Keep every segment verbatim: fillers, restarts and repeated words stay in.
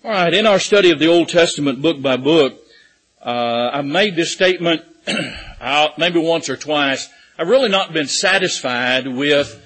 All right, in our study of the Old Testament book by book, uh, I've made this statement maybe once or twice. I've really not been satisfied with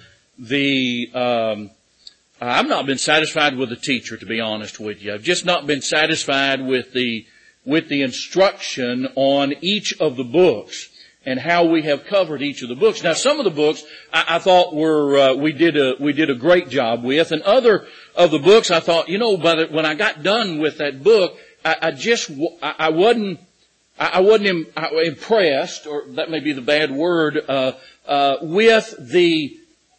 the, um, I've not been satisfied with the teacher, to be honest with you. I've just not been satisfied with the, with the instruction on each of the books and how we have covered each of the books. Now, some of the books I, I thought were uh, we did a we did a great job with, and other of the books I thought, you know, by the, when I got done with that book, I, I just I, I wasn't I, I wasn't im, I, impressed, or that may be the bad word, uh, uh, with the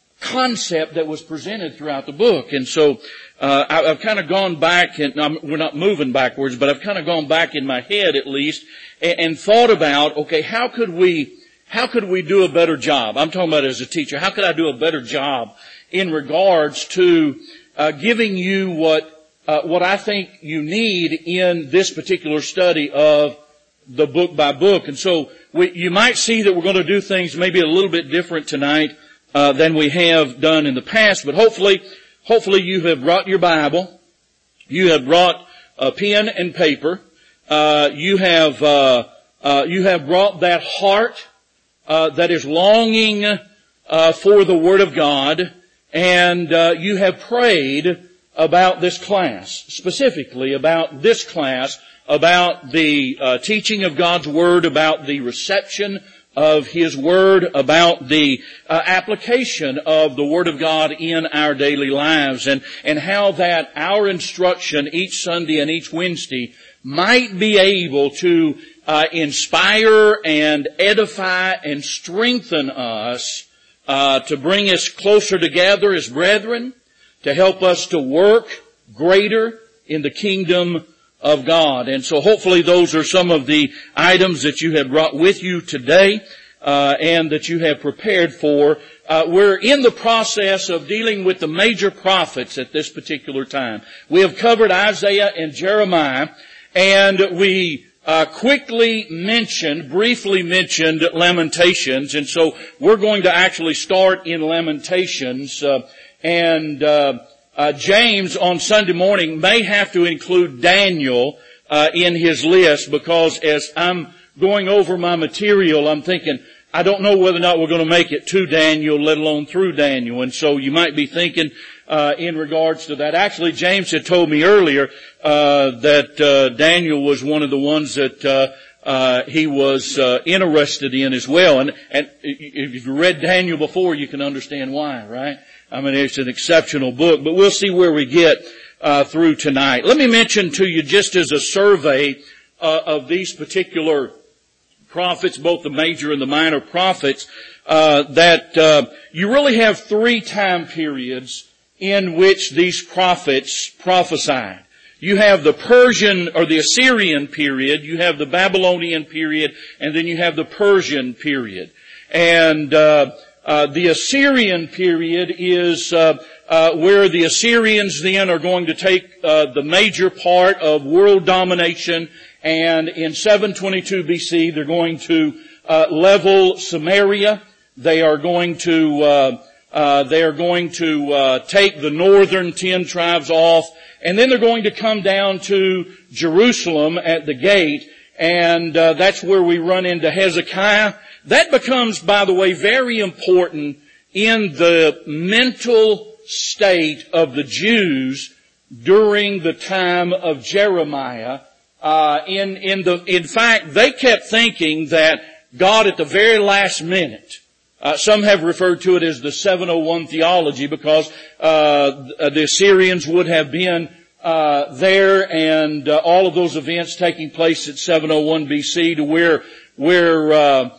concept that was presented throughout the book, and so uh, I, I've kind of gone back, and I'm, we're not moving backwards, but I've kind of gone back in my head at least. And thought about, okay, how could we, how could we do a better job? I'm talking about as a teacher. How could I do a better job in regards to uh, giving you what, uh, what I think you need in this particular study of the book by book? And so we, you might see that we're going to do things maybe a little bit different tonight uh, than we have done in the past. But hopefully, hopefully you have brought your Bible. You have brought a pen and paper. Uh, you have, uh, uh, you have brought that heart, uh, that is longing, uh, for the Word of God, and, uh, you have prayed about this class, specifically about this class, about the, uh, teaching of God's Word, about the reception of His Word, about the, uh, application of the Word of God in our daily lives, and, and how that our instruction each Sunday and each Wednesday might be able to uh, inspire and edify and strengthen us uh, to bring us closer together as brethren, to help us to work greater in the kingdom of God. And so hopefully those are some of the items that you have brought with you today uh, and that you have prepared for. Uh, we're in the process of dealing with the major prophets at this particular time. We have covered Isaiah and Jeremiah, and we uh, quickly mentioned, briefly mentioned Lamentations, and so we're going to actually start in Lamentations. Uh, and uh, uh, James on Sunday morning may have to include Daniel uh, in his list, because as I'm going over my material, I'm thinking, I don't know whether or not we're going to make it to Daniel, let alone through Daniel. And so you might be thinking uh, in regards to that. Actually, James had told me earlier uh, that uh, Daniel was one of the ones that uh, uh, he was uh, interested in as well. And, and if you've read Daniel before, you can understand why, right? I mean, it's an exceptional book. But we'll see where we get uh, through tonight. Let me mention to you, just as a survey uh, of these particular prophets, both the major and the minor prophets, uh, that uh, you really have three time periods in which these prophets prophesied. You have the Persian or the Assyrian period, you have the Babylonian period, and then you have the Persian period. And uh, uh, the Assyrian period is uh, uh, where the Assyrians then are going to take uh, the major part of world domination. And in seven twenty-two B C, they're going to uh, level Samaria. They are going to uh, uh, they are going to uh, take the northern ten tribes off, and then they're going to come down to Jerusalem at the gate, and uh, that's where we run into Hezekiah. That becomes, by the way, very important in the mental state of the Jews during the time of Jeremiah. Uh, in, in the, in fact, they kept thinking that God at the very last minute, uh, some have referred to it as the seven oh one theology, because, uh, the Assyrians would have been, uh, there, and, uh, all of those events taking place at seven oh one B C, to where, where, uh,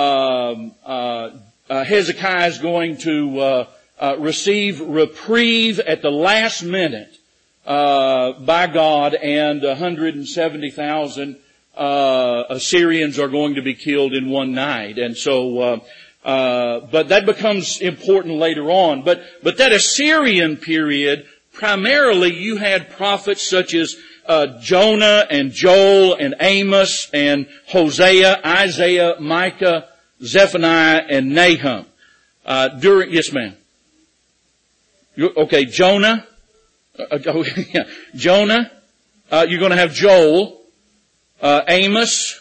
uh, uh, uh Hezekiah is going to, uh, uh, receive reprieve at the last minute. Uh, by God, and one hundred seventy thousand uh, Assyrians are going to be killed in one night. And so, uh, uh, but that becomes important later on. But, but that Assyrian period, primarily you had prophets such as uh, Jonah and Joel and Amos and Hosea, Isaiah, Micah, Zephaniah, and Nahum. Uh, during, yes ma'am. Okay, Jonah. Uh, oh, yeah. Jonah, uh, you're going to have Joel, uh, Amos,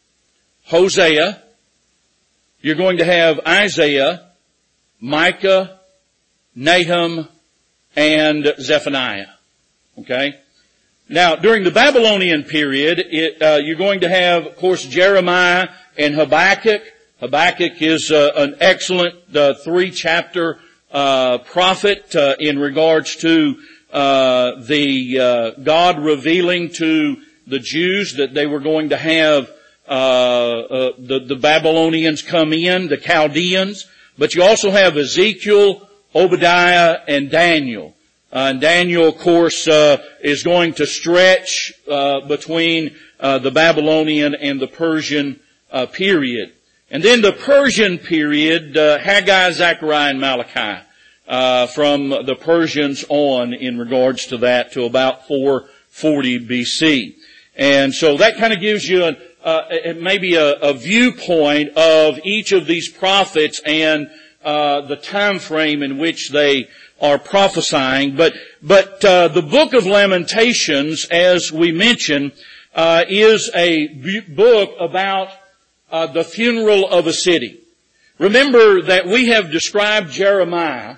Hosea. You're going to have Isaiah, Micah, Nahum, and Zephaniah. Okay? Now, during the Babylonian period, it, uh, you're going to have, of course, Jeremiah and Habakkuk. Habakkuk is uh, an excellent uh, three-chapter uh, prophet uh, in regards to uh, the uh, God revealing to the Jews that they were going to have uh, uh, the, the Babylonians come in, the Chaldeans. But you also have Ezekiel, Obadiah, and Daniel. Uh, and Daniel, of course, uh, is going to stretch uh, between uh, the Babylonian and the Persian uh, period. And then the Persian period, uh, Haggai, Zechariah, and Malachi, uh, from the Persians on in regards to that to about four forty B C. And so that kind of gives you an, uh, maybe a, a viewpoint of each of these prophets and uh, the time frame in which they are prophesying. But, but, uh, the book of Lamentations, as we mentioned, uh, is a b- book about, uh, the funeral of a city. Remember that we have described Jeremiah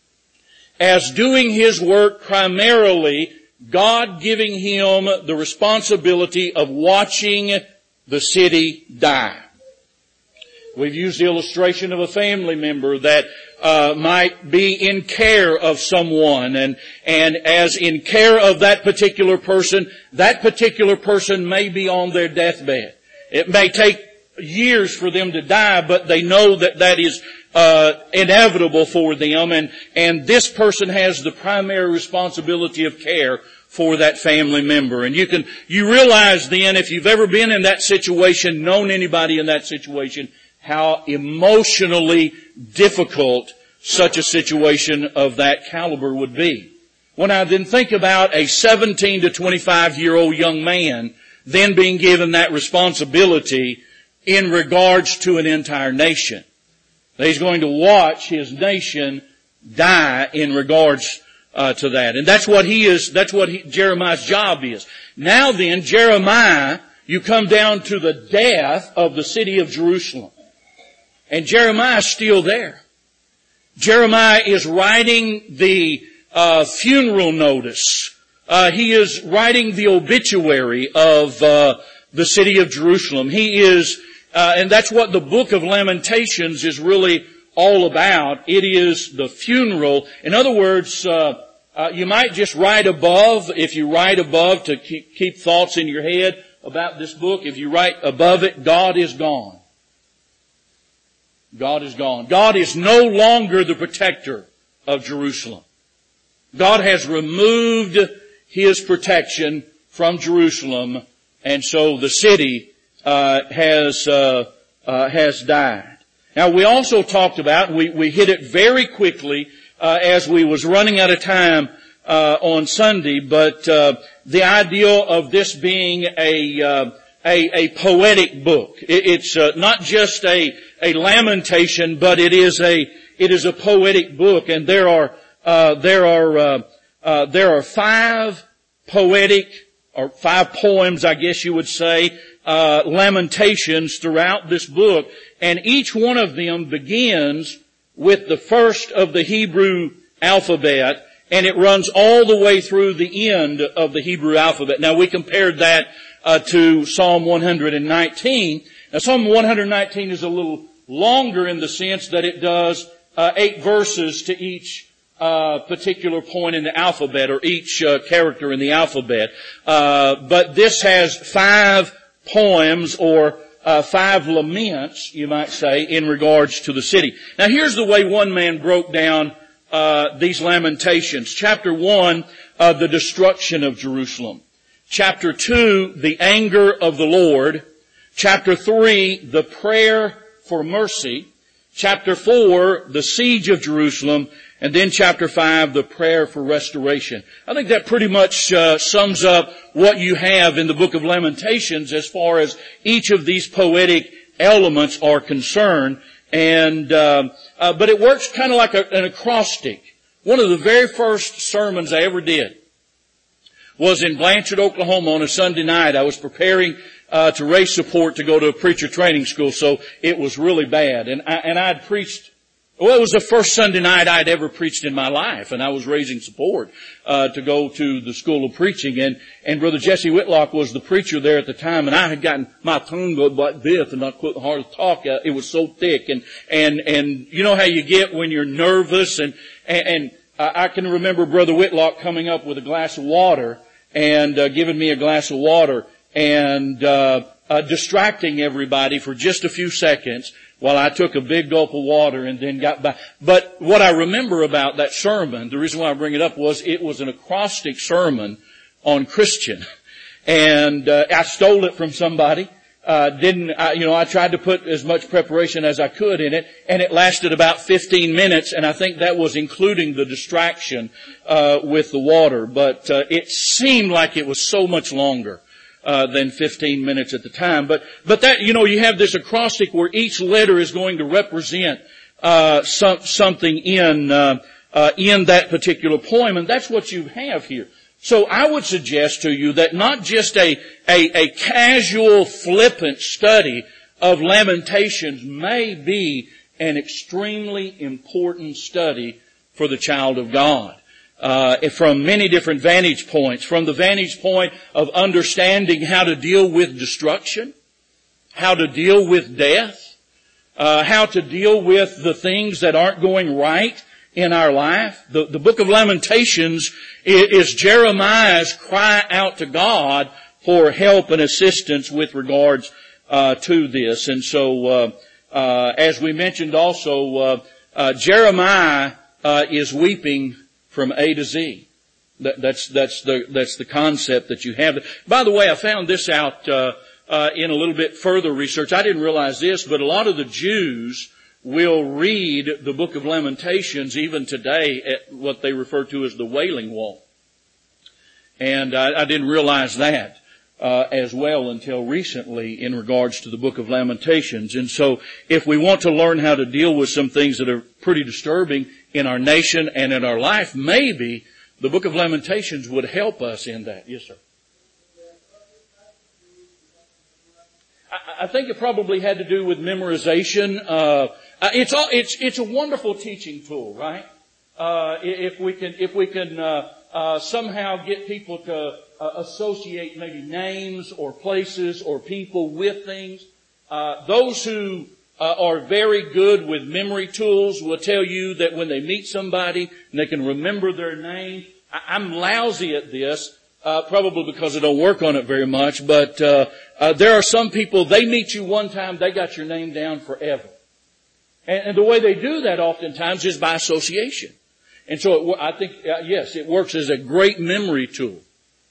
as doing his work primarily, God giving him the responsibility of watching the city die. We've used the illustration of a family member that uh, might be in care of someone, and and as in care of that particular person, that particular person may be on their deathbed. It may take years for them to die, but they know that that is uh inevitable for them, and and this person has the primary responsibility of care for that family member. And you can you realize then, if you've ever been in that situation, known anybody in that situation, how emotionally difficult such a situation of that caliber would be. When I then think about a seventeen to twenty-five year old young man then being given that responsibility in regards to an entire nation. He's going to watch his nation die in regards uh, to that. And that's what he is, that's what he, Jeremiah's job is. Now then, Jeremiah, you come down to the death of the city of Jerusalem. And Jeremiah's still there. Jeremiah is writing the uh, funeral notice. Uh, he is writing the obituary of uh, the city of Jerusalem. He is, uh, and that's what the book of Lamentations is really all about. It is the funeral. In other words, uh, uh, you might just write above, if you write above to keep, keep thoughts in your head about this book, if you write above it, God is gone. God is gone. God is no longer the protector of Jerusalem. God has removed His protection from Jerusalem, and so the city uh, has uh, uh, has died. Now, we also talked about, we, we hit it very quickly uh, as we was running out of time uh, on Sunday, but uh, the idea of this being a uh, a, a poetic book. It, it's uh, not just a a lamentation, but it is a it is a poetic book, and there are uh, there are uh, uh, there are five poetic or five poems, I guess you would say, uh, lamentations throughout this book, and each one of them begins with the first of the Hebrew alphabet, and it runs all the way through the end of the Hebrew alphabet. Now, we compared that uh, to Psalm one nineteen. Now, Psalm one nineteen is a little longer in the sense that it does uh, eight verses to each uh particular point in the alphabet, or each uh, character in the alphabet. Uh but this has five poems, or uh five laments, you might say, in regards to the city. Now, here's the way one man broke down uh these lamentations. Chapter one, uh the destruction of Jerusalem. Chapter two, the anger of the Lord. Chapter three, the prayer for mercy. Chapter four, the siege of Jerusalem. And then chapter five, the prayer for restoration. I think that pretty much uh, sums up what you have in the book of Lamentations as far as each of these poetic elements are concerned. And uh, uh, but it works kind of like a, an acrostic. One of the very first sermons I ever did was in Blanchard, Oklahoma on a Sunday night. I was preparing uh, to raise support to go to a preacher training school, so it was really bad. And I, and I'd preached, well, it was the first Sunday night I'd ever preached in my life, and I was raising support uh, to go to the school of preaching. And, and Brother Jesse Whitlock was the preacher there at the time, and I had gotten my tongue going like this and not quite hard to talk. Uh, it was so thick, and and and you know how you get when you're nervous, and and. and I can remember Brother Whitlock coming up with a glass of water and uh, giving me a glass of water and uh, uh distracting everybody for just a few seconds while I took a big gulp of water and then got back. But what I remember about that sermon, the reason why I bring it up was it was an acrostic sermon on Christian. And uh, I stole it from somebody. Uh, didn't, I, you know, I tried to put as much preparation as I could in it, and it lasted about fifteen minutes, and I think that was including the distraction, uh, with the water, but, uh, it seemed like it was so much longer, uh, than fifteen minutes at the time. But, but that, you know, you have this acrostic where each letter is going to represent, uh, some, something in, uh, uh, in that particular poem, and that's what you have here. So I would suggest to you that not just a, a, a casual, flippant study of Lamentations may be an extremely important study for the child of God. Uh, from many different vantage points. From the vantage point of understanding how to deal with destruction, how to deal with death, uh, how to deal with the things that aren't going right in our life. The, the book of Lamentations is, is Jeremiah's cry out to God for help and assistance with regards uh, to this. And so, uh, uh, as we mentioned also, uh, uh, Jeremiah uh, is weeping from A to Z. That, that's that's the that's the concept that you have. By the way, I found this out uh, uh, in a little bit further research. I didn't realize this, but a lot of the Jews will read the book of Lamentations even today at what they refer to as the Wailing Wall. And I, I didn't realize that uh, as well until recently in regards to the book of Lamentations. And so if we want to learn how to deal with some things that are pretty disturbing in our nation and in our life, maybe the book of Lamentations would help us in that. Yes, sir. I, I think it probably had to do with memorization. Uh, Uh, it's all, it's, it's a wonderful teaching tool, right? Uh, if we can, if we can, uh, uh, somehow get people to uh, associate maybe names or places or people with things. Uh, those who uh, are very good with memory tools will tell you that when they meet somebody and they can remember their name. I, I'm lousy at this. Uh, probably because I don't work on it very much, but, uh, uh, there are some people, they meet you one time, they got your name down forever. And the way they do that oftentimes is by association. And so it, I think, uh, yes, it works as a great memory tool.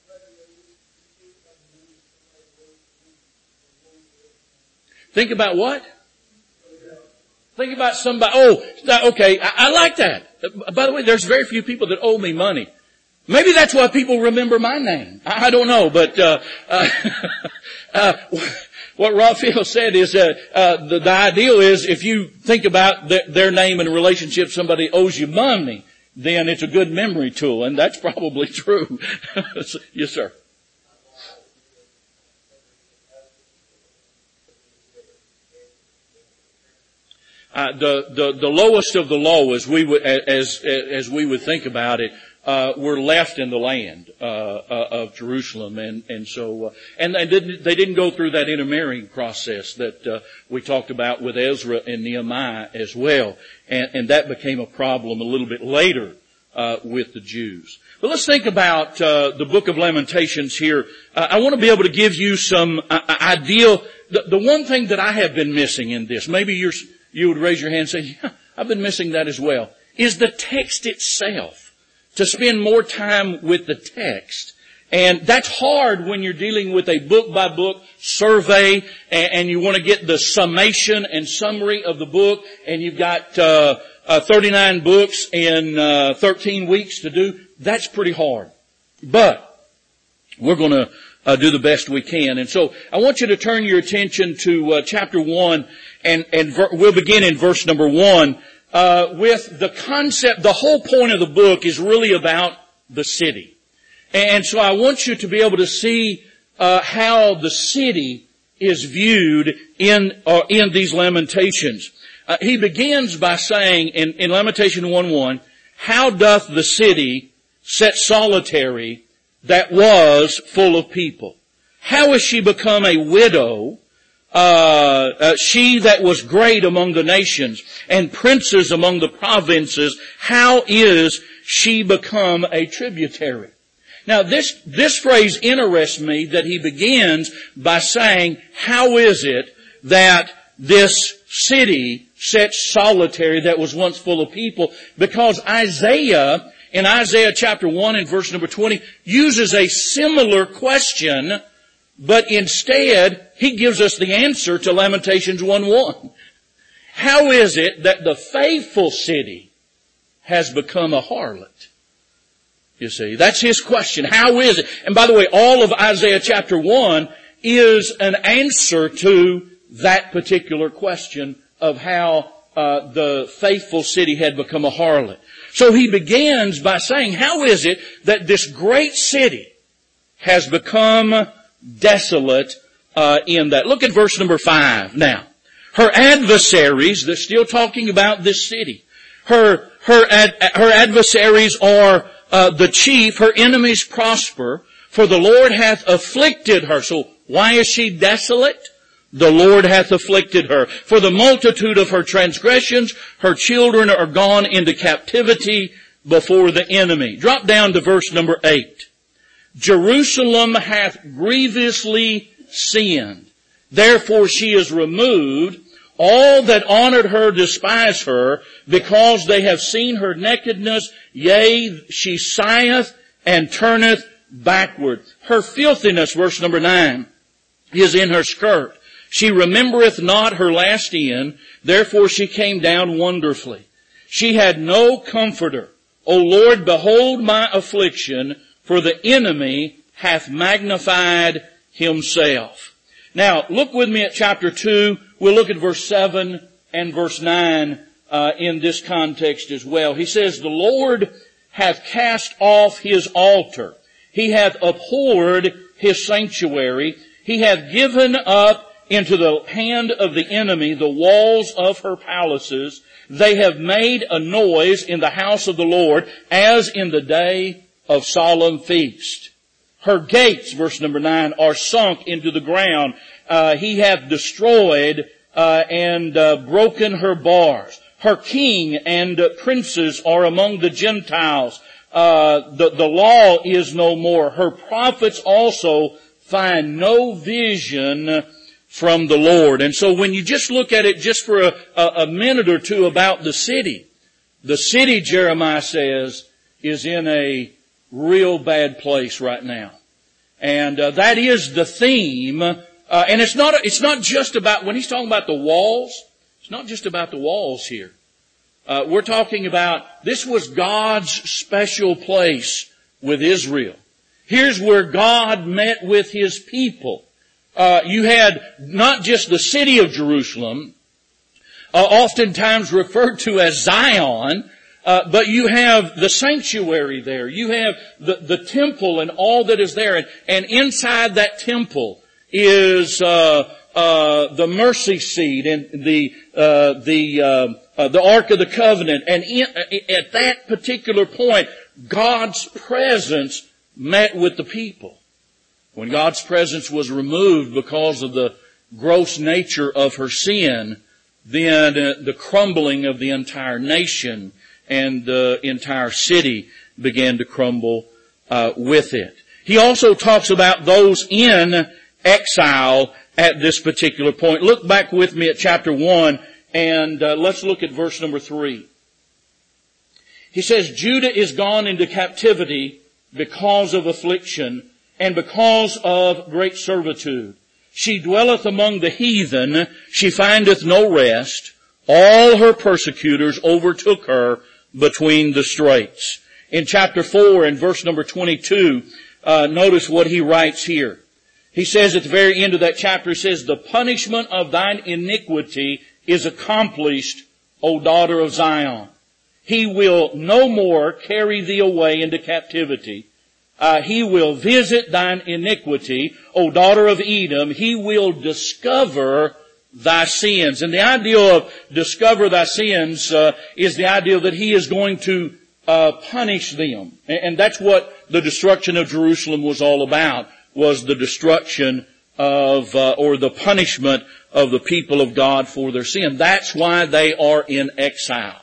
Think about what? Think about somebody, oh, okay, I, I like that. By the way, there's very few people that owe me money. Maybe that's why people remember my name. I, I don't know, but, uh, uh, uh what Raphael said is uh, uh, the, the ideal is if you think about the, their name in a relationship, somebody owes you money, then it's a good memory tool, and that's probably true. Yes, sir. Uh, the, the the lowest of the low, as we would as as we would think about it, uh, were left in the land uh, uh, of Jerusalem, and and so uh, and they didn't they didn't go through that intermarrying process that uh, we talked about with Ezra and Nehemiah as well, and and that became a problem a little bit later uh, with the Jews. But let's think about uh, the book of Lamentations here. Uh, I want to be able to give you some uh, ideal. The, the one thing that I have been missing in this, maybe you're. You would raise your hand and say, yeah, I've been missing that as well, is the text itself. To spend more time with the text. And that's hard when you're dealing with a book-by-book survey and, and you want to get the summation and summary of the book, and you've got uh, uh thirty-nine books in uh, thirteen weeks to do. That's pretty hard. But we're going to uh, do the best we can. And so I want you to turn your attention to uh, chapter one. And, and ver- we'll begin in verse number one, uh, with the concept, the whole point of the book is really about the city. And so I want you to be able to see uh, how the city is viewed in uh, in these Lamentations. Uh, he begins by saying in, in Lamentation one one, how doth the city set solitary that was full of people? How is she become a widow, uh, uh, she that was great among the nations and princes among the provinces? How is she become a tributary? Now this, this phrase interests me, that he begins by saying, how is it that this city set solitary that was once full of people? Because Isaiah, in Isaiah chapter one and verse number twenty, uses a similar question, but instead he gives us the answer to Lamentations one one. How is it that the faithful city has become a harlot? You see, that's his question. How is it? And by the way, all of Isaiah chapter one is an answer to that particular question of how uh, the faithful city had become a harlot. So he begins by saying, how is it that this great city has become desolate uh, in that? Look at verse number five now. Her adversaries, they're still talking about this city. Her, her, ad, her adversaries are uh, the chief, her enemies prosper, for the Lord hath afflicted her. So why is she desolate? The Lord hath afflicted her. For the multitude of her transgressions, her children are gone into captivity before the enemy. Drop down to verse number eight. Jerusalem hath grievously sinned. Therefore she is removed. All that honored her despise her, because they have seen her nakedness. Yea, she sigheth and turneth backward. Her filthiness, verse number nine, is in her skirt. She remembereth not her last end, therefore she came down wonderfully. She had no comforter. O Lord, behold my affliction, for the enemy hath magnified himself. Now, look with me at chapter two. We'll look at verse seven and verse nine uh, in this context as well. He says, the Lord hath cast off his altar. He hath abhorred his sanctuary. He hath given up into the hand of the enemy the walls of her palaces. They have made a noise in the house of the Lord, as in the day of solemn feast. Her gates, verse number nine, are sunk into the ground. Uh, he hath destroyed uh, and uh, broken her bars. Her king and uh, princes are among the Gentiles. Uh, the, the law is no more. Her prophets also find no vision from the Lord. And so when you just look at it just for a, a, a minute or two about the city, the city, Jeremiah says, is in a real bad place right now. And uh, that is the theme. Uh, and it's not, it's not just about, when he's talking about the walls, it's not just about the walls here. Uh, we're talking about, this was God's special place with Israel. Here's where God met with His people. Uh, you had not just the city of Jerusalem, uh, oftentimes referred to as Zion, uh, but you have the sanctuary there. You have the, the temple and all that is there. And, and inside that temple is uh, uh, the mercy seat and the uh, the uh, uh, the Ark of the Covenant. And in, at that particular point, God's presence met with the people. When God's presence was removed because of the gross nature of her sin, then uh, the crumbling of the entire nation and the entire city began to crumble uh, with it. He also talks about those in exile at this particular point. Look back with me at chapter one and uh, let's look at verse number three. He says, Judah is gone into captivity because of affliction and because of great servitude. She dwelleth among the heathen. She findeth no rest. All her persecutors overtook her between the straits. In chapter four and verse number twenty-two, uh, notice what he writes here. He says at the very end of that chapter, he says, the punishment of thine iniquity is accomplished, O daughter of Zion. He will no more carry thee away into captivity. Uh, he will visit thine iniquity, O daughter of Edom. He will discover thy sins. And the idea of discover thy sins uh, is the idea that he is going to uh, punish them. And, and that's what the destruction of Jerusalem was all about, was the destruction of, uh, or the punishment of the people of God for their sin. That's why they are in exile.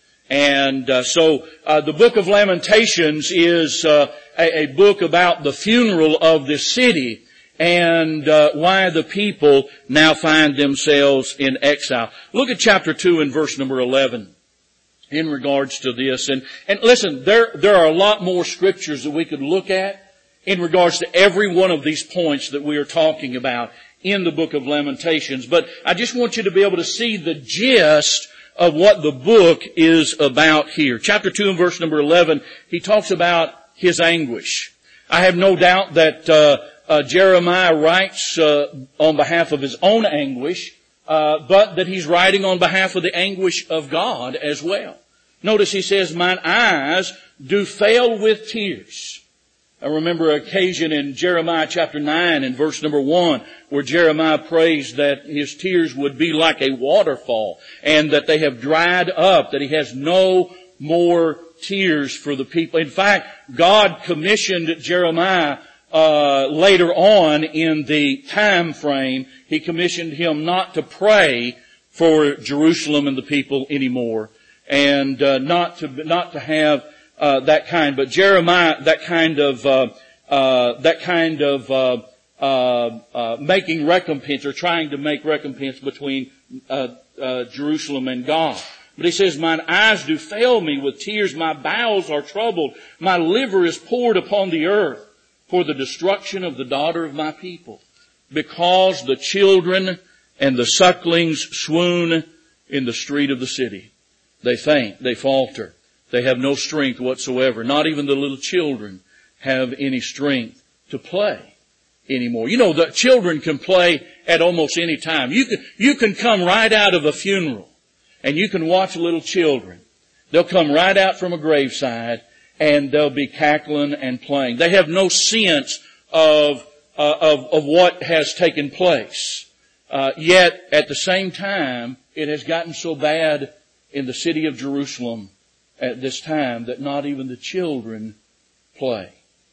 And uh, so uh, the book of Lamentations is uh, a, a book about the funeral of this city and uh, why the people now find themselves in exile. Look at chapter two and verse number eleven in regards to this. And, and listen, there, there are a lot more scriptures that we could look at in regards to every one of these points that we are talking about in the book of Lamentations. But I just want you to be able to see the gist of what the book is about here. Chapter two and verse number eleven, he talks about his anguish. I have no doubt that uh, uh Jeremiah writes uh, on behalf of his own anguish, uh, but that he's writing on behalf of the anguish of God as well. Notice he says, mine eyes do fail with tears. I remember an occasion in Jeremiah chapter nine and verse number one where Jeremiah prays that his tears would be like a waterfall and that they have dried up, that he has no more tears for the people. In fact, God commissioned Jeremiah uh, later on in the time frame. He commissioned him not to pray for Jerusalem and the people anymore, and uh, not to not to have Uh, that kind, but Jeremiah, that kind of, uh, uh, that kind of, uh, uh, uh, making recompense or trying to make recompense between, uh, uh, Jerusalem and God. But he says, mine eyes do fail me with tears, my bowels are troubled, my liver is poured upon the earth for the destruction of the daughter of my people, because the children and the sucklings swoon in the street of the city. They faint, they falter. They have no strength whatsoever. Not even the little children have any strength to play anymore. You know, the children can play at almost any time. You can, you can come right out of a funeral and you can watch little children. They'll come right out from a graveside and they'll be cackling and playing. They have no sense of, uh, of, of what has taken place. Uh, yet at the same time, it has gotten so bad in the city of Jerusalem at this time that not even the children play.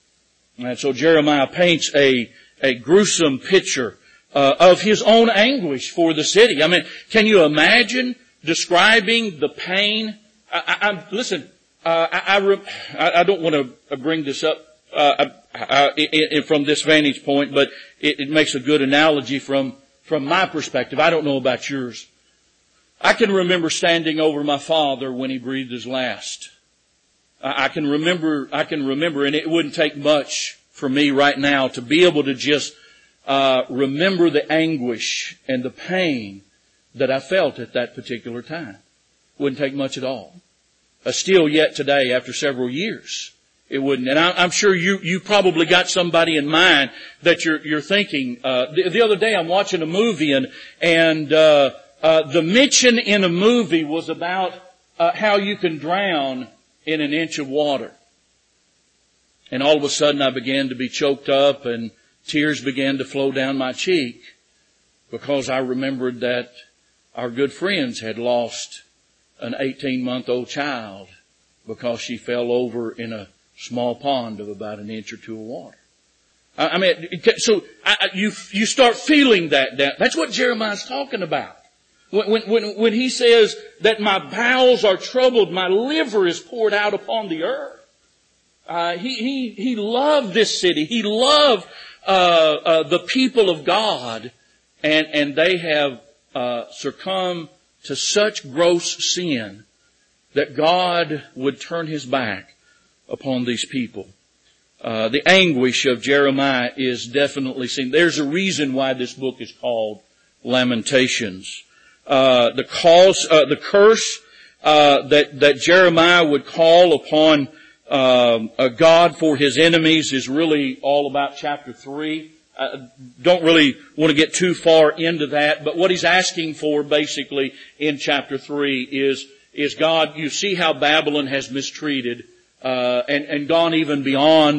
And so Jeremiah paints a, a gruesome picture uh, of his own anguish for the city. I mean, can you imagine describing the pain? I, I, I listen, uh, I, I, I don't want to bring this up uh, I, I, from this vantage point, but it, it makes a good analogy from, from my perspective. I don't know about yours. I can remember standing over my father when he breathed his last. I can remember, I can remember, and it wouldn't take much for me right now to be able to just uh remember the anguish and the pain that I felt at that particular time. Wouldn't take much at all. Uh, still yet today, after several years, it wouldn't. And I, I'm sure you you probably got somebody in mind that you're you're thinking. Uh, the, the other day, I'm watching a movie and and. uh Uh, the mention in a movie was about uh, how you can drown in an inch of water. And all of a sudden I began to be choked up and tears began to flow down my cheek because I remembered that our good friends had lost an eighteen-month-old child because she fell over in a small pond of about an inch or two of water. I, I mean, so I, you you start feeling that. That's what Jeremiah's talking about. When, when, when he says that my bowels are troubled, my liver is poured out upon the earth. Uh, he, he, he loved this city. He loved, uh, uh, the people of God. And, and they have, uh, succumbed to such gross sin that God would turn his back upon these people. Uh, the anguish of Jeremiah is definitely seen. There's a reason why this book is called Lamentations. Uh, the cause, uh, the curse, uh, that, that Jeremiah would call upon, um, a God for his enemies is really all about chapter three. I don't really want to get too far into that, but what he's asking for basically in chapter three is, is God, you see how Babylon has mistreated, uh, and, and gone even beyond,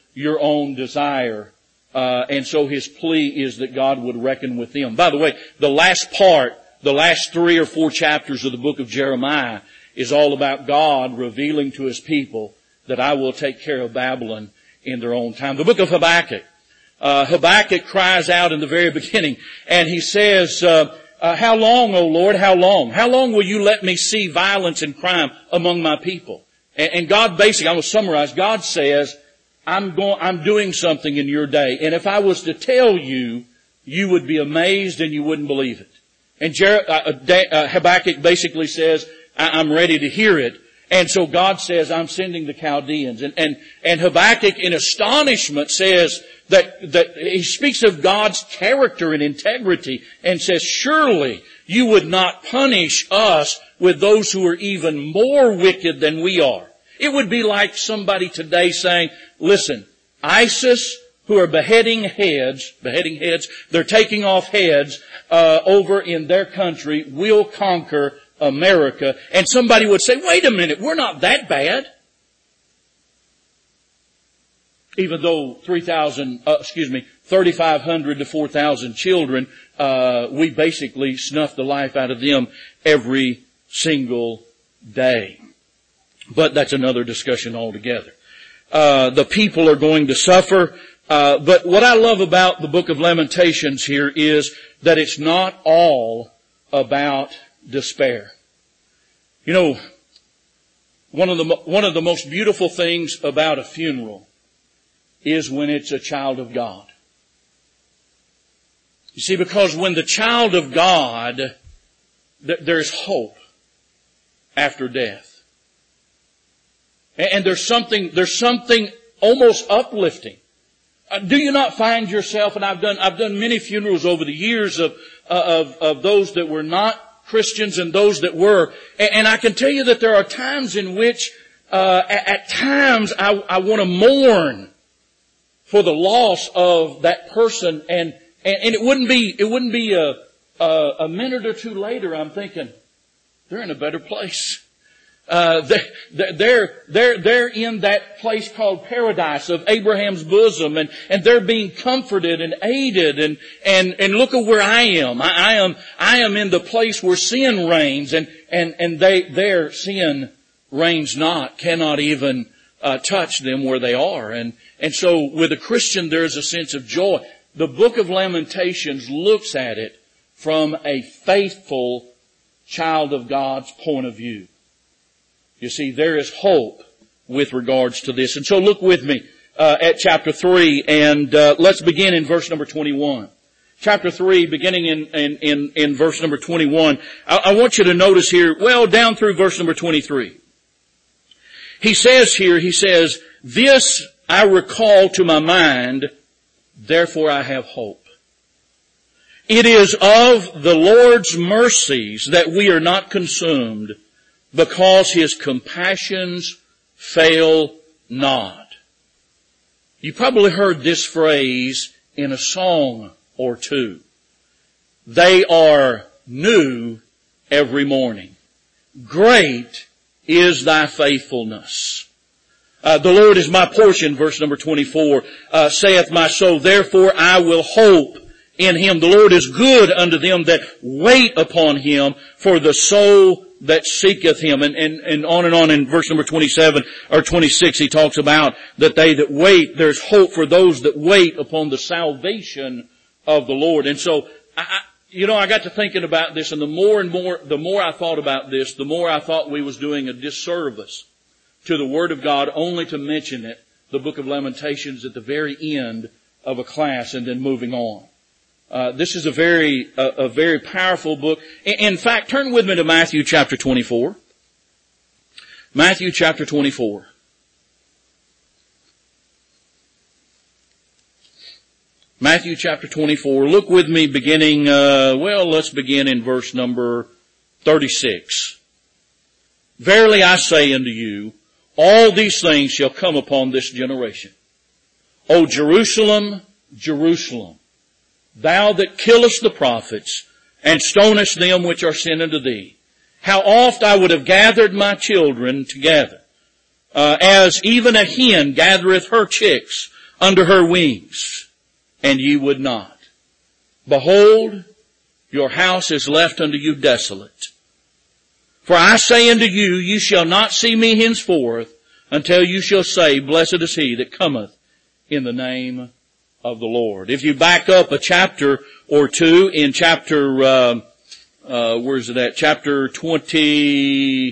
your own desire. Uh, and so his plea is that God would reckon with them. By the way, the last part, the last three or four chapters of the book of Jeremiah is all about God revealing to his people that I will take care of Babylon in their own time. The book of Habakkuk. Uh, Habakkuk cries out in the very beginning, and he says, uh, uh, how long, O Lord, how long? How long will you let me see violence and crime among my people? And, and God basically, I'm going to summarize, God says, I'm going, I'm doing something in your day. And if I was to tell you, you would be amazed and you wouldn't believe it. And Jer- uh, uh, Habakkuk basically says, I- I'm ready to hear it. And so God says, I'm sending the Chaldeans. And, and, and Habakkuk in astonishment says that, that he speaks of God's character and integrity and says, surely you would not punish us with those who are even more wicked than we are. It would be like somebody today saying, listen, ISIS, who are beheading heads, beheading heads, they're taking off heads, uh, over in their country, will conquer America. And somebody would say, wait a minute, we're not that bad. Even though three thousand, uh, excuse me, thirty-five hundred to four thousand children, uh, we basically snuff the life out of them every single day. But that's another discussion altogether. Uh, the people are going to suffer. Uh, but what I love about the book of Lamentations here is that it's not all about despair. You know, one of the, one of the most beautiful things about a funeral is when it's a child of God. You see, because when the child of God, th- there's hope after death. And there's something, there's something almost uplifting. Uh, do you not find yourself, and I've done, I've done many funerals over the years of, uh, of, of those that were not Christians and those that were. And, and I can tell you that there are times in which, uh, at, at times I, I want to mourn for the loss of that person. And, and, and it wouldn't be, it wouldn't be a, a, a minute or two later I'm thinking, they're in a better place. Uh, they're, they're, they're, they're in that place called paradise of Abraham's bosom, and, and they're being comforted and aided, and, and, and look at where I am. I, I am, I am in the place where sin reigns, and, and, and they, their sin reigns not, cannot even, uh, touch them where they are. And, and so with a Christian, there's a sense of joy. The book of Lamentations looks at it from a faithful child of God's point of view. You see, there is hope with regards to this. And so look with me uh, at chapter three, and uh, let's begin in verse number twenty-one. Chapter three, beginning in, in, in, in verse number twenty-one. I, I want you to notice here, well, down through verse number twenty-three. He says here, he says, this I recall to my mind, therefore I have hope. It is of the Lord's mercies that we are not consumed, because His compassions fail not. You probably heard this phrase in a song or two. They are new every morning. Great is thy faithfulness. Uh, the Lord is my portion, verse number twenty-four, uh, saith my soul, therefore I will hope in Him. The Lord is good unto them that wait upon Him, for the soul that seeketh Him. And, and, and on and on in verse number twenty-seven or twenty-six, he talks about that they that wait, there's hope for those that wait upon the salvation of the Lord. And so, I, I, you know, I got to thinking about this, and the more and more, the more I thought about this, the more I thought we was doing a disservice to the Word of God only to mention it, the book of Lamentations, at the very end of a class and then moving on. Uh, this is a very, uh, a very powerful book. In, in fact, turn with me to Matthew chapter twenty-four. Matthew chapter twenty-four. Matthew chapter twenty-four. Look with me beginning, uh, well, let's begin in verse number thirty-six. Verily I say unto you, all these things shall come upon this generation. O Jerusalem, Jerusalem, thou that killest the prophets, and stonest them which are sent unto thee, how oft I would have gathered my children together, uh, as even a hen gathereth her chicks under her wings, and ye would not. Behold, your house is left unto you desolate. For I say unto you, you shall not see me henceforth, until you shall say, Blessed is he that cometh in the name of the Lord. If you back up a chapter or two in chapter, uh, uh, where is it at? Chapter twenty-one,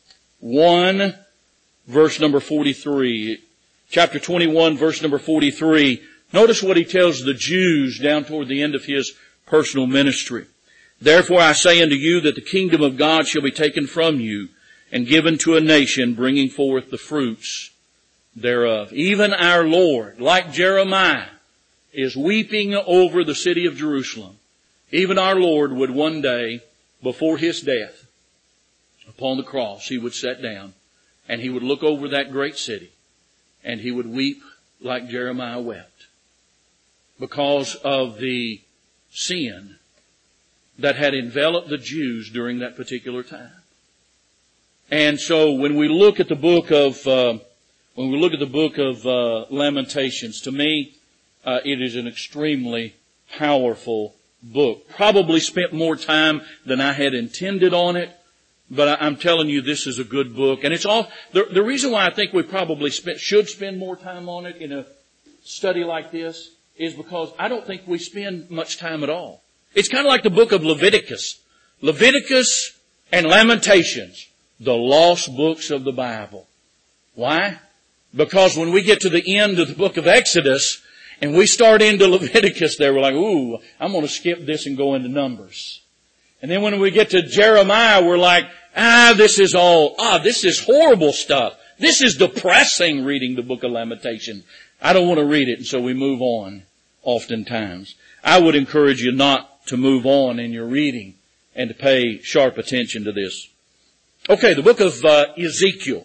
verse number forty-three. Chapter twenty-one, verse number forty-three. Notice what he tells the Jews down toward the end of his personal ministry. Therefore I say unto you that the kingdom of God shall be taken from you and given to a nation bringing forth the fruits thereof. Even our Lord, like Jeremiah, is weeping over the city of Jerusalem. Even our Lord would one day, before his death, upon the cross, he would sit down and he would look over that great city and he would weep like Jeremiah wept because of the sin that had enveloped the Jews during that particular time. And so when we look at the book of, uh, when we look at the book of uh, Lamentations, to me, uh, it is an extremely powerful book. Probably spent more time than I had intended on it, but I, I'm telling you, this is a good book. And it's all the, the reason why I think we probably spent, should spend more time on it in a study like this is because I don't think we spend much time at all. It's kind of like the book of Leviticus. Leviticus and Lamentations, the lost books of the Bible. Why? Because when we get to the end of the book of Exodus and we start into Leviticus there, we're like, ooh, I'm going to skip this and go into Numbers. And then when we get to Jeremiah, we're like, ah, this is all, ah, this is horrible stuff. This is depressing reading the book of Lamentation. I don't want to read it, and so we move on oftentimes. I would encourage you not to move on in your reading and to pay sharp attention to this. Okay, the book of uh, Ezekiel.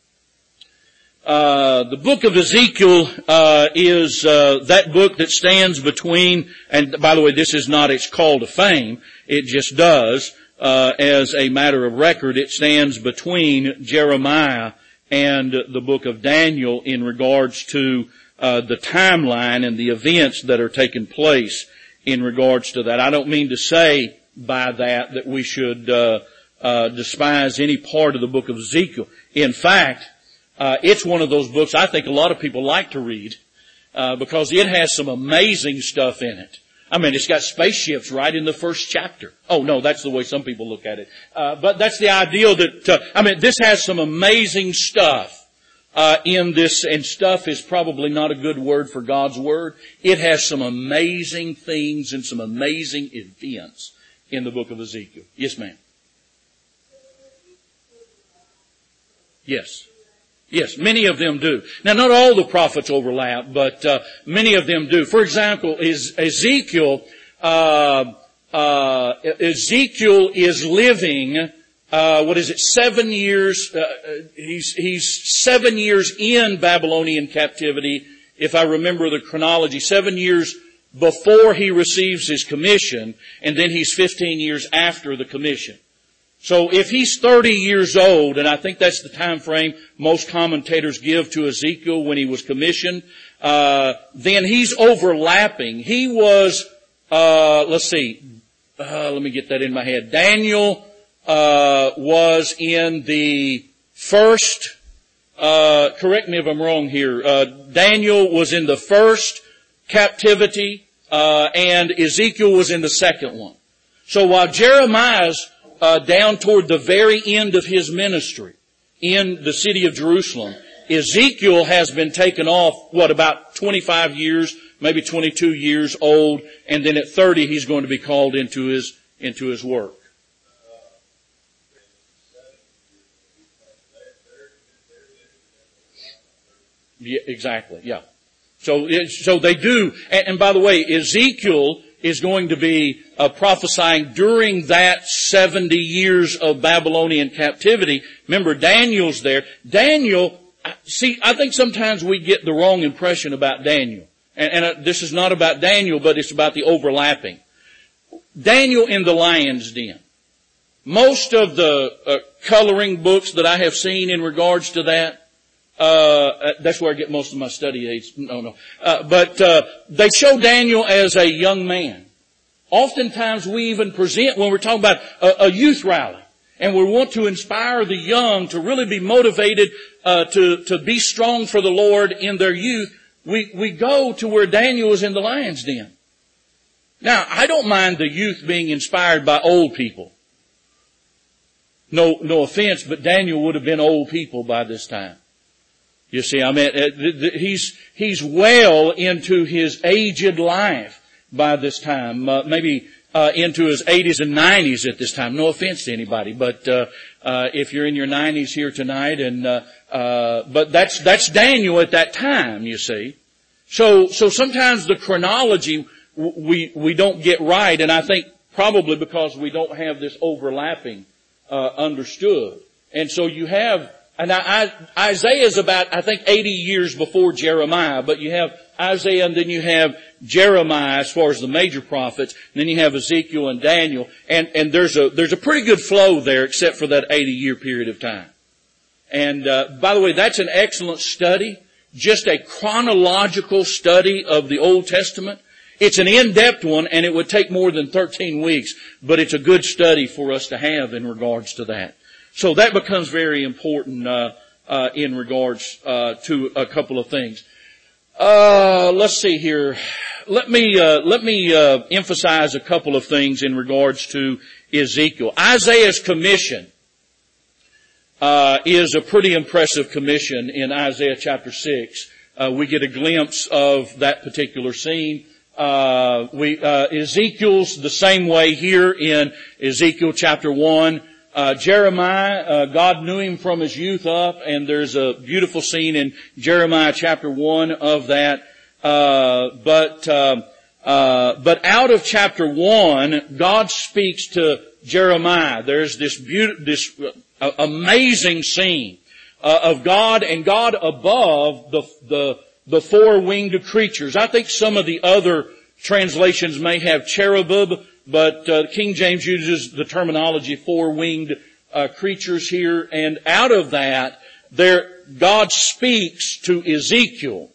Uh, the book of Ezekiel uh, is uh, that book that stands between, and by the way, this is not its call to fame. It just does, uh, as a matter of record, it stands between Jeremiah and the book of Daniel in regards to uh, the timeline and the events that are taking place in regards to that. I don't mean to say by that that we should uh, uh despise any part of the book of Ezekiel. In fact, uh it's one of those books I think a lot of people like to read uh because it has some amazing stuff in it. I mean, it's got spaceships right in the first chapter. Oh, no, that's the way some people look at it. Uh but that's the ideal that, uh, I mean, this has some amazing stuff. Uh, in this, and stuff is probably not a good word for God's Word. It has some amazing things and some amazing events in the book of Ezekiel. Yes, ma'am. Yes. Yes, many of them do. Now, not all the prophets overlap, but uh, many of them do. For example, is Ezekiel, uh, uh, Ezekiel is living Uh, what is it, seven years, uh, he's, he's seven years in Babylonian captivity, if I remember the chronology, seven years before he receives his commission, and then he's fifteen years after the commission. So if he's thirty years old, and I think that's the time frame most commentators give to Ezekiel when he was commissioned, uh, then he's overlapping. He was, uh, let's see, uh, let me get that in my head. Daniel Uh, was in the first, uh, correct me if I'm wrong here, uh, Daniel was in the first captivity, uh, and Ezekiel was in the second one. So while Jeremiah's, uh, down toward the very end of his ministry in the city of Jerusalem, Ezekiel has been taken off, what, about twenty-five years, maybe twenty-two years old, and then at thirty he's going to be called into his, into his work. Yeah, exactly, yeah. So, so they do, and, and by the way, Ezekiel is going to be uh, prophesying during that seventy years of Babylonian captivity. Remember, Daniel's there. Daniel, see, I think sometimes we get the wrong impression about Daniel. And, and uh, this is not about Daniel, but it's about the overlapping. Daniel in the lion's den. Most of the uh, coloring books that I have seen in regards to that Uh, that's where I get most of my study aids. No, no. Uh, but, uh, they show Daniel as a young man. Oftentimes we even present, when we're talking about a, a youth rally, and we want to inspire the young to really be motivated, uh, to, to be strong for the Lord in their youth, we, we go to where Daniel is in the lion's den. Now, I don't mind the youth being inspired by old people. No, no offense, but Daniel would have been old people by this time. You see, I mean, he's, he's well into his aged life by this time, uh, maybe, uh, into his eighties and nineties at this time. No offense to anybody, but, uh, uh, if you're in your nineties here tonight and, uh, uh, but that's, that's Daniel at that time, you see. So, so sometimes the chronology we, we don't get right, and I think probably because we don't have this overlapping, uh, understood. And so you have, And I, I, Isaiah is about, I think, eighty years before Jeremiah, but you have Isaiah and then you have Jeremiah as far as the major prophets, and then you have Ezekiel and Daniel, and, and there's a, there's a pretty good flow there except for that eighty year period of time. And, uh, by the way, that's an excellent study, just a chronological study of the Old Testament. It's an in-depth one, and it would take more than thirteen weeks, but it's a good study for us to have in regards to that. So that becomes very important uh, uh, in regards uh, to a couple of things. Uh, let's see here. Let me uh, let me uh, emphasize a couple of things in regards to Ezekiel. Isaiah's commission uh, is a pretty impressive commission in Isaiah chapter six. Uh, we get a glimpse of that particular scene. Uh, we uh, Ezekiel's the same way here in Ezekiel chapter one. Uh, Jeremiah, uh, God knew him from his youth up, and there's a beautiful scene in Jeremiah chapter one of that. Uh, but, uh, uh, but out of chapter one, God speaks to Jeremiah. There's this beautiful, this uh, amazing scene, uh, of God and God above the, the, the four-winged creatures. I think some of the other translations may have cherubim, but uh, King James uses the terminology four-winged uh, creatures here. And out of that, there God speaks to Ezekiel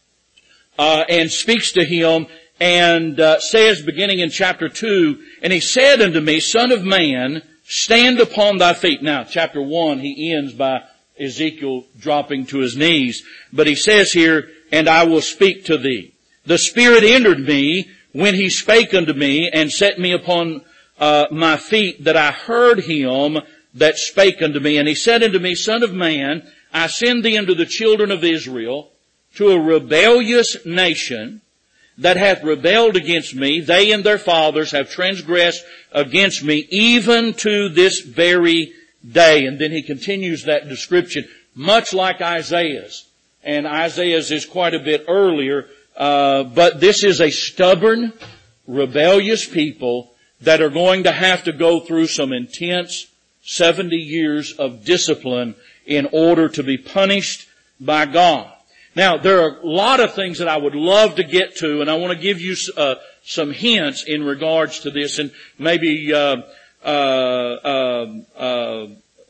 uh, and speaks to him and uh, says, beginning in chapter two, "And he said unto me, Son of man, stand upon thy feet." Now, chapter one, he ends by Ezekiel dropping to his knees. But he says here, "And I will speak to thee. The Spirit entered me when he spake unto me, and set me upon uh, my feet, that I heard him that spake unto me. And he said unto me, Son of man, I send thee unto the children of Israel, to a rebellious nation that hath rebelled against me. They and their fathers have transgressed against me, even to this very day." And then he continues that description, much like Isaiah's. And Isaiah's is quite a bit earlier. Uh, but this is a stubborn, rebellious people that are going to have to go through some intense seventy years of discipline in order to be punished by God. Now, there are a lot of things that I would love to get to, and I want to give you uh, some hints in regards to this, and maybe uh, uh, uh, uh,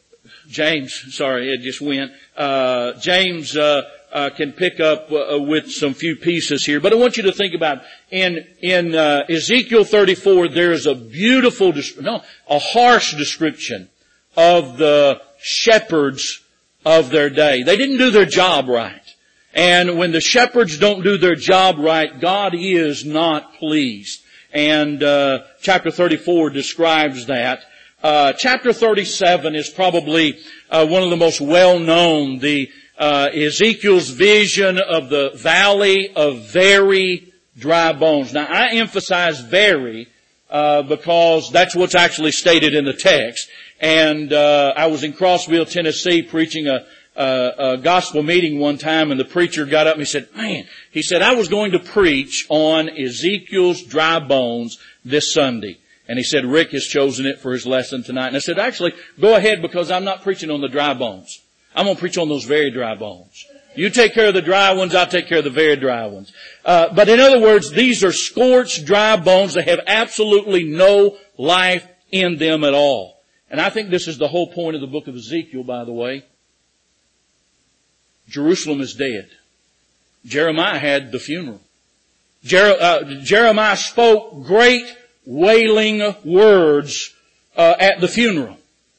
James, sorry, it just went. Uh, James uh, uh, can pick up uh, with some few pieces here, but I want you to think about in in uh, Ezekiel thirty-four. There is a beautiful, no, a harsh description of the shepherds of their day. They didn't do their job right, and when the shepherds don't do their job right, God is not pleased. And uh, chapter thirty-four describes that. Uh, chapter thirty-seven is probably uh, one of the most well-known, the uh, Ezekiel's vision of the valley of very dry bones. Now, I emphasize very uh, because that's what's actually stated in the text. And uh, I was in Crossville, Tennessee, preaching a, a, a gospel meeting one time, and the preacher got up and he said, man, he said, I was going to preach on Ezekiel's dry bones this Sunday. And he said, Rick has chosen it for his lesson tonight. And I said, actually, go ahead, because I'm not preaching on the dry bones. I'm going to preach on those very dry bones. You take care of the dry ones, I'll take care of the very dry ones. Uh, but in other words, these are scorched, dry bones that have absolutely no life in them at all. And I think this is the whole point of the book of Ezekiel, by the way. Jerusalem is dead. Jeremiah had the funeral. Jer- uh, Jeremiah spoke great wailing words uh, at the funeral.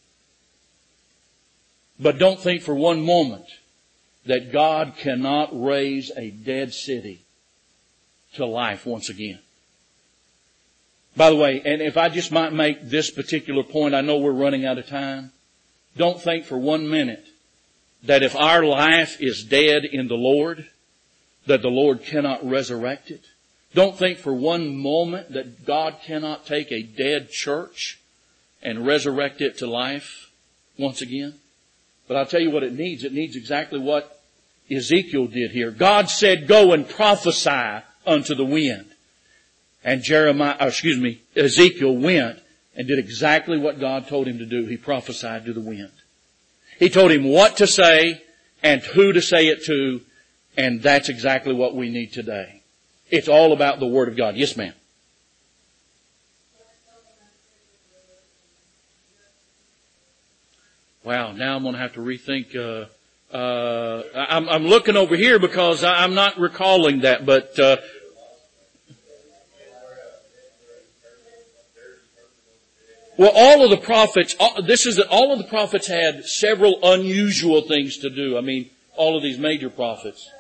But don't think for one moment that God cannot raise a dead city to life once again. By the way, and if I just might make this particular point, I know we're running out of time. Don't think for one minute that if our life is dead in the Lord, that the Lord cannot resurrect it. Don't think for one moment that God cannot take a dead church and resurrect it to life once again. But I'll tell you what it needs. It needs exactly what Ezekiel did here. God said, go and prophesy unto the wind. And Jeremiah, or excuse me, Ezekiel went and did exactly what God told him to do. He prophesied to the wind. He told him what to say and who to say it to, and that's exactly what we need today. It's all about the Word of God. Yes, ma'am. Wow, now I'm going to have to rethink. Uh, uh, I'm, I'm looking over here because I'm not recalling that, but uh, well, all of the prophets. All, this is that all of the prophets had several unusual things to do. I mean, all of these major prophets.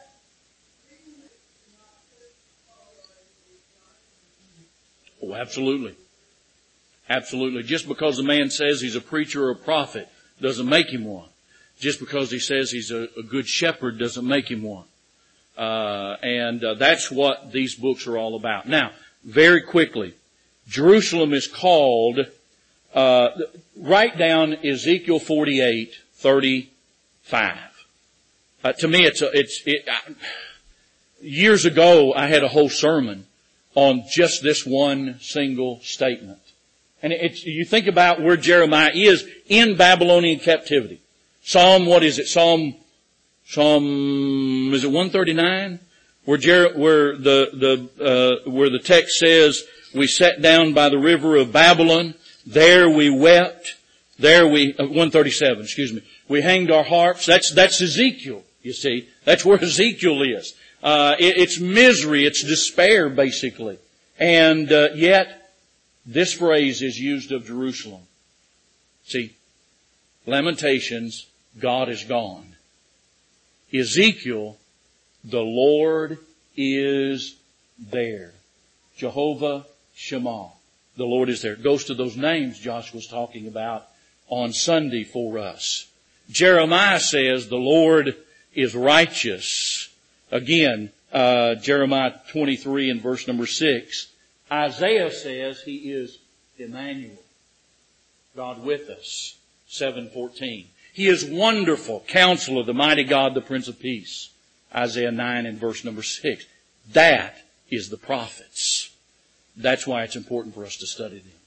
Oh, absolutely, absolutely. Just because a man says he's a preacher or a prophet doesn't make him one. Just because he says he's a, a good shepherd doesn't make him one. Uh, and uh, that's what these books are all about. Now, very quickly, Jerusalem is called, uh, write down Ezekiel forty-eight thirty-five. Uh, to me, it's a, it's, it, I, years ago, I had a whole sermon on just this one single statement. And it's, you think about where Jeremiah is in Babylonian captivity. Psalm, what is it? Psalm, Psalm, is it one thirty-nine? Where Jer, where the, the, uh, where the text says, we sat down by the river of Babylon. There we wept. There we, uh, one thirty-seven, excuse me. We hanged our harps. That's, that's Ezekiel, you see. That's where Ezekiel is. Uh, it, it's misery. It's despair, basically. And, uh, yet, this phrase is used of Jerusalem. See, Lamentations, God is gone. Ezekiel, the Lord is there. Jehovah Shammah, the Lord is there. It goes to those names Josh was talking about on Sunday for us. Jeremiah says the Lord is righteous. Again, uh, Jeremiah twenty-three and verse number six. Isaiah says he is Emmanuel, God with us, seven fourteen. He is wonderful, Counselor, the mighty God, the Prince of Peace, Isaiah nine and verse number six. That is the prophets. That's why it's important for us to study them.